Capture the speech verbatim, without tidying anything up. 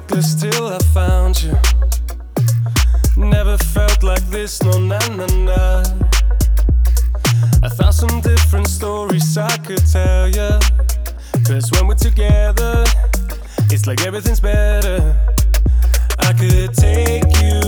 reckless till I found you. Never felt like this, no, na na na. A thousand different stories I could tell ya. Cause when we're together, it's like everything's better. I could take you